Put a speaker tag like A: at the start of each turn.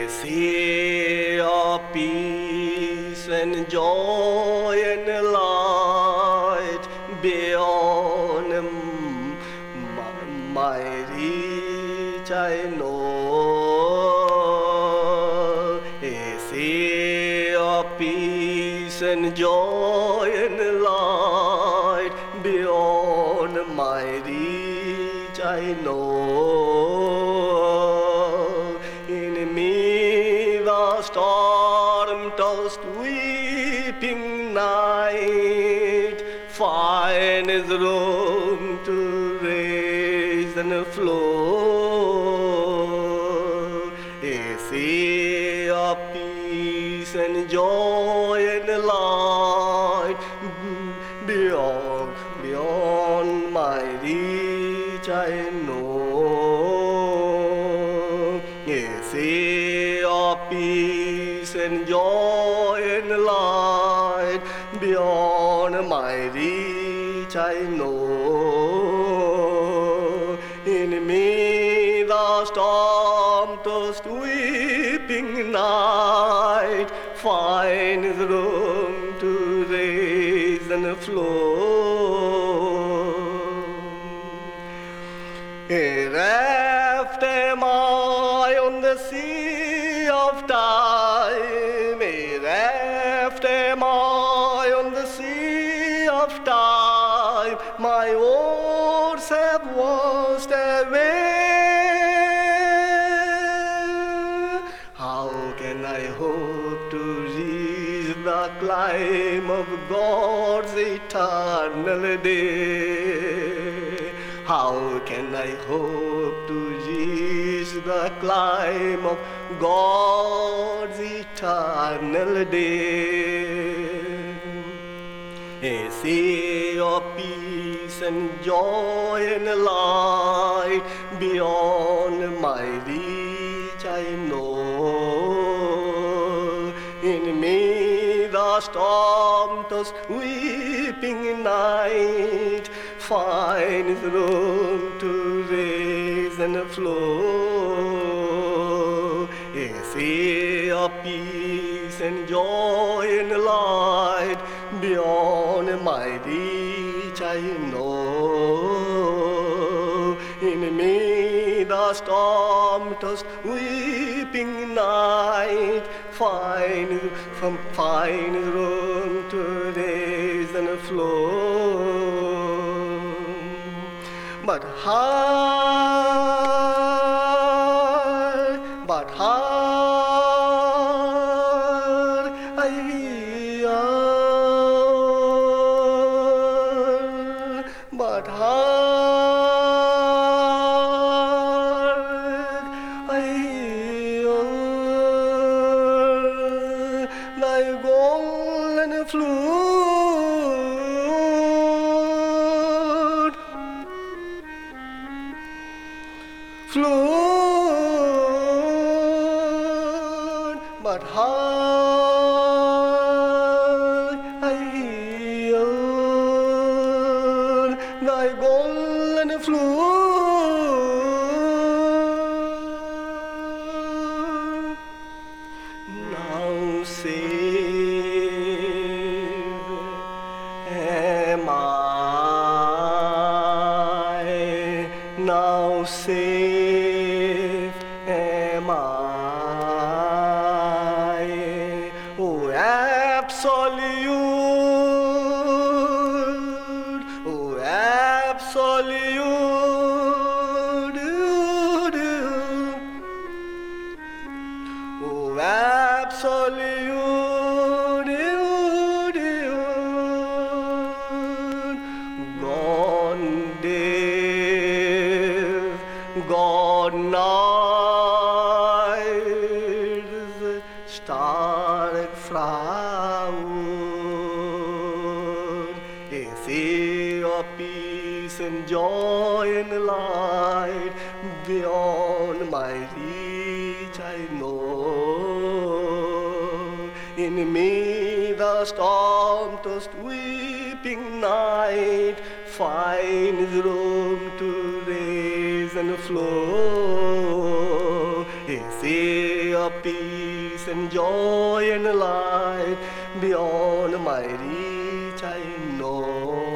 A: A sea of peace and joy and light beyond my reach, I know. A sea of peace and joy and light beyond my reach, I know. In me the storm-tossed weeping night finds room to raise and flow. A sea of peace and joy and light beyond my reach, I know. A sea of peace and joy and light beyond my reach, I know. In me the storm-tossed weeping night finds room to raise and flow. A raft am I on the sea of time. A raft am I on the sea of time. My oars have washed away. How can I hope to reach the climb of God's eternal day? How can I hope to reach the climb of God's eternal day? A sea of peace and joy and light beyond my reach, I know. In me the storm-tossed weeping night finds room to raise and flow. A sea of peace and joy and light beyond my reach, I know. In me the storm-tossed weeping night finds room to raise and flow. But hard, I yearn, but hard, I yearn, thy golden flute, but hard I hear thy golden flute. Now saved am I, now saved am I. Oh, absolute, oh, absolute, oh, absolute, gone deaf, gone night, stark frown. A sea of peace and joy and light beyond my reach, I know. In me the storm-tossed weeping night finds room to raise and flow. A sea of peace and joy and light beyond my reach I know.